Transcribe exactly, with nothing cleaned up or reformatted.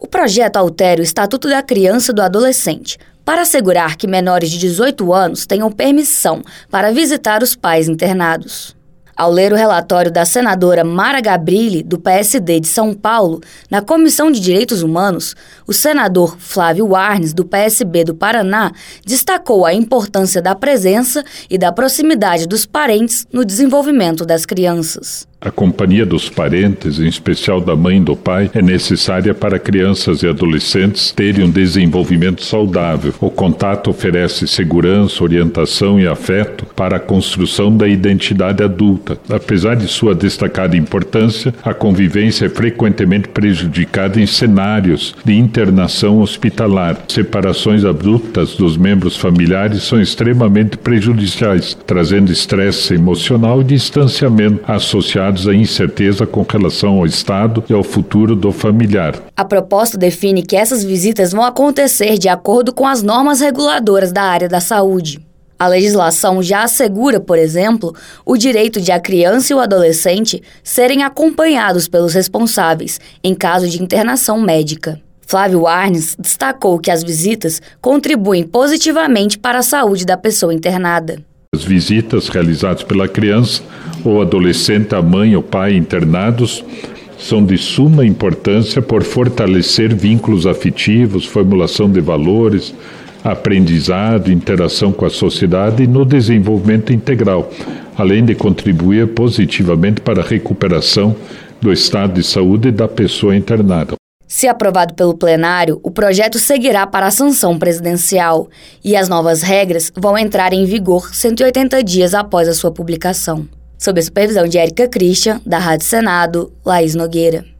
projeto altera o Estatuto da Criança e do Adolescente para assegurar que menores de dezoito anos tenham permissão para visitar os pais internados. Ao ler o relatório da senadora Mara Gabrilli, do P S D de São Paulo, na Comissão de Direitos Humanos, o senador Flávio Arnes, do P S B do Paraná, destacou a importância da presença e da proximidade dos parentes no desenvolvimento das crianças. A companhia dos parentes, em especial da mãe e do pai, é necessária para crianças e adolescentes terem um desenvolvimento saudável. O contato oferece segurança, orientação e afeto para a construção da identidade adulta. Apesar de sua destacada importância, a convivência é frequentemente prejudicada em cenários de internação hospitalar. Separações abruptas dos membros familiares são extremamente prejudiciais, trazendo estresse emocional e distanciamento associado à incerteza com relação ao estado e ao futuro do familiar. A proposta define que essas visitas vão acontecer de acordo com as normas reguladoras da área da saúde. A legislação já assegura, por exemplo, o direito de a criança e o adolescente serem acompanhados pelos responsáveis em caso de internação médica. Flávio Arnes destacou que as visitas contribuem positivamente para a saúde da pessoa internada. As visitas realizadas pela criança ou adolescente, a mãe ou pai internados, são de suma importância por fortalecer vínculos afetivos, formulação de valores, aprendizado, interação com a sociedade e no desenvolvimento integral, além de contribuir positivamente para a recuperação do estado de saúde da pessoa internada. Se aprovado pelo plenário, o projeto seguirá para a sanção presidencial e as novas regras vão entrar em vigor cento e oitenta dias após a sua publicação. Sob a supervisão de Érica Christian, da Rádio Senado, Laís Nogueira.